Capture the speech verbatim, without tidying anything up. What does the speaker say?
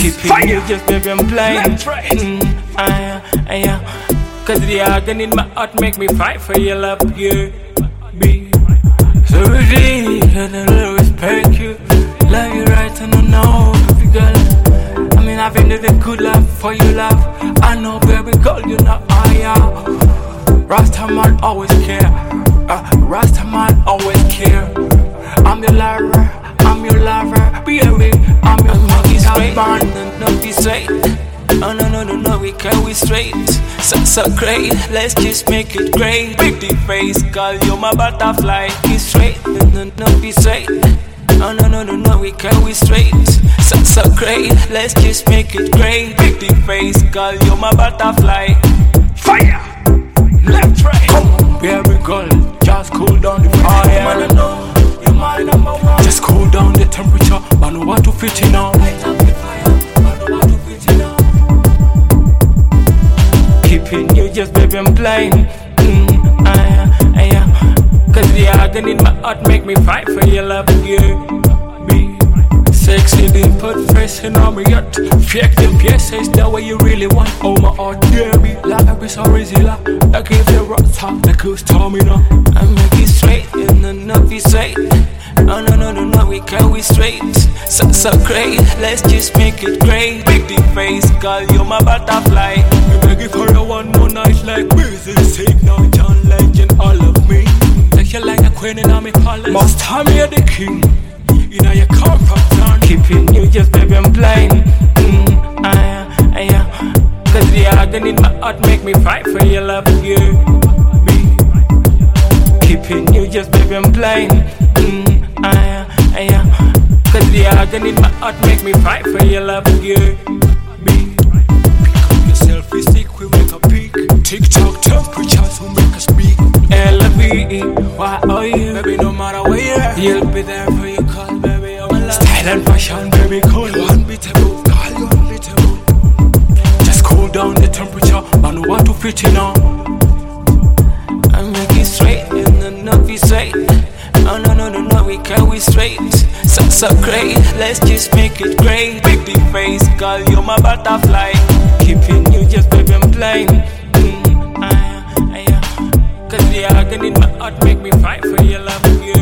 Keeping you just baby I'm blind. Mm, I, I, I, cause the agony in my heart make me fight for your love, yeah. Be so ready, and I respect you. Love you right and I know, baby girl. I mean I've been the good love for your love. I know baby girl you know I am. Rasta man always care. Uh, Rasta man always care. I'm your lover, I'm your lover, baby. I'm your monkey straight, and not be straight. Oh no no no no, we can't we straight. So so great, let's just make it great. Big deep face, girl, you're my butterfly. Be straight, and not not be straight. Oh no no no no, we can't we straight. So so great, let's just make it great. Big deep face, girl, you're my butterfly. Fire, left right. Come, baby girl, just cool down the fire. Just cool down the temperature, I know what to fit in now. Keeping you just baby I'm blind. Mm, I, I, I, cause the agony in my heart make me fight for your love, yeah. Be sexy, then put face in on me yet. Fake them pieces the way you really want. Oh my heart, yeah, be like I be so easy, like I give you rock top, like who's told me now. I make it straight, and then not be straight. Oh no no no no, we can't we straight. So so great, let's just make it great. Big deep face, girl, you're my butterfly. I beg you for a one more night like business. Take now John Legend, all of me. Take you like a queen in my palace. Most time you're the king. You know you come from town. Keeping you just baby I'm blind. Mm, I, I, I, cause the agony in my heart make me fight for your love, yeah. Me. Keeping you just baby I'm blind. Mm, I, I, I, cause the agony in my heart make me fight for your love, yeah. Me. Pick up your selfie stick, we make a peak. TikTok temperatures will make us speak. L V E, why are you? Baby, no matter where you're at, you'll be there for your call, baby. I'm alive. Style and fashion, baby, cool. You unbeatable, girl, you unbeatable. Just cool down the temperature, I know what to fit in now. I make it straight, and then not be straight. Oh no no no no, we can't we straight. So so great, let's just make it great. Big deep face, girl, you're my butterfly. Keeping you just baby I'm blind. Mm, I, I, I, cause the agony in my heart make me fight for your love, yeah.